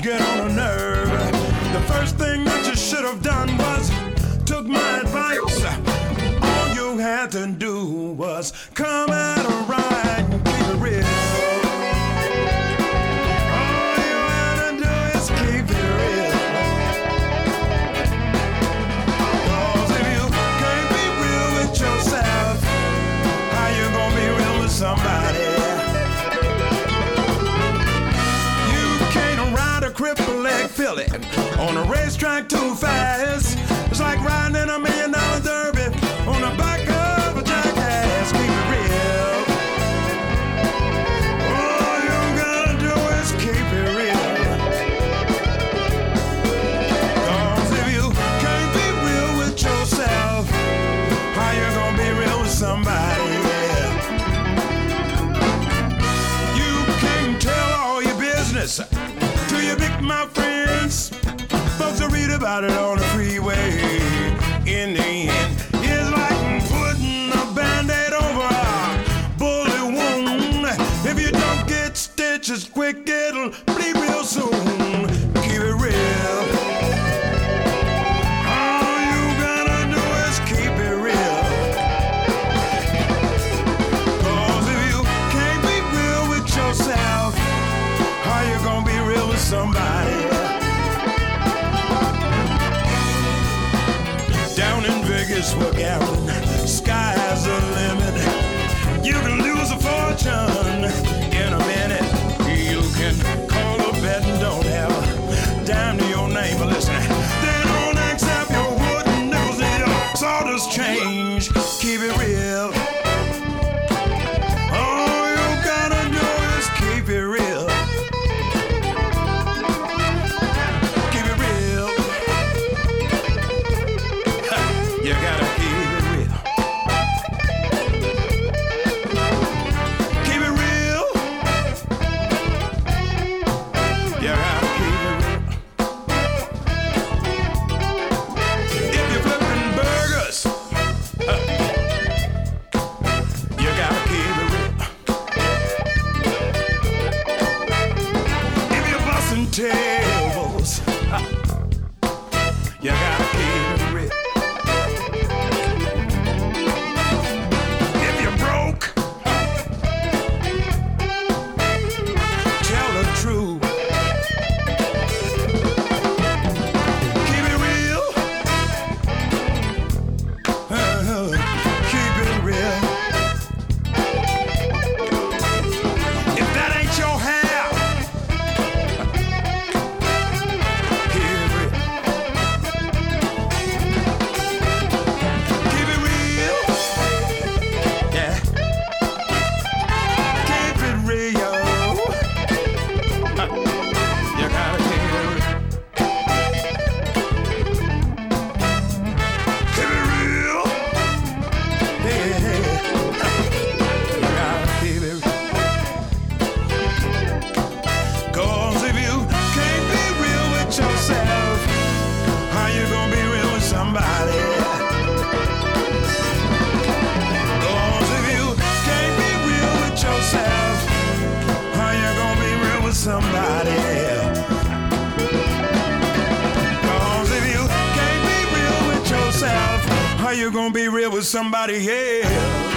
get on a nerve. The first thing that you should have done was took my advice. All you had to do was come at a ride and keep it real. All you had to do is keep it real. 'Cause if you can't be real with yourself, how you gonna be real with somebody? You can't ride a crippled leg filly on a racetrack too fast. It's like riding in $1 million derby on the back of a jackass. Keep it real. All you gotta do is keep it real. 'Cause if you can't be real with yourself, how you gonna be real with somebody? You can't tell all your business to your big mouth friends. Folks will read about it on the freeway. In the end, it's like putting a Band-Aid over a bullet wound. If you don't get stitches quick, it'll bleed real soon. Keep it real. All you gotta do is keep it real. 'Cause if you can't be real with yourself, how you gonna be real with somebody? Down in Vegas, we're gambling. Sky's the limit. You can lose a fortune in a minute. You can call a bet and don't have a dime to your name. But listen, they don't accept your wooden nickels and your sawdust change. Keep it real. All you gotta do is keep it real. Keep it real. You gotta keep it real. Keep it real. You gotta keep it real. If you're flipping burgers, you gotta keep it real. If you're busting tables, you gotta keep it real. True. Keep it real. Keep it real. If that ain't your hair, keep it real. Keep it real. Yeah. Keep it real. You gotta keep it real. Keep it real. Yeah. You gotta keep it real. 'Cause if you can't be real with yourself, how you gonna be real with somebody? 'Cause if you can't be real with yourself, how you gonna be real with somebody? 'Cause if you can't be real with yourself, how you gonna be real with somebody else?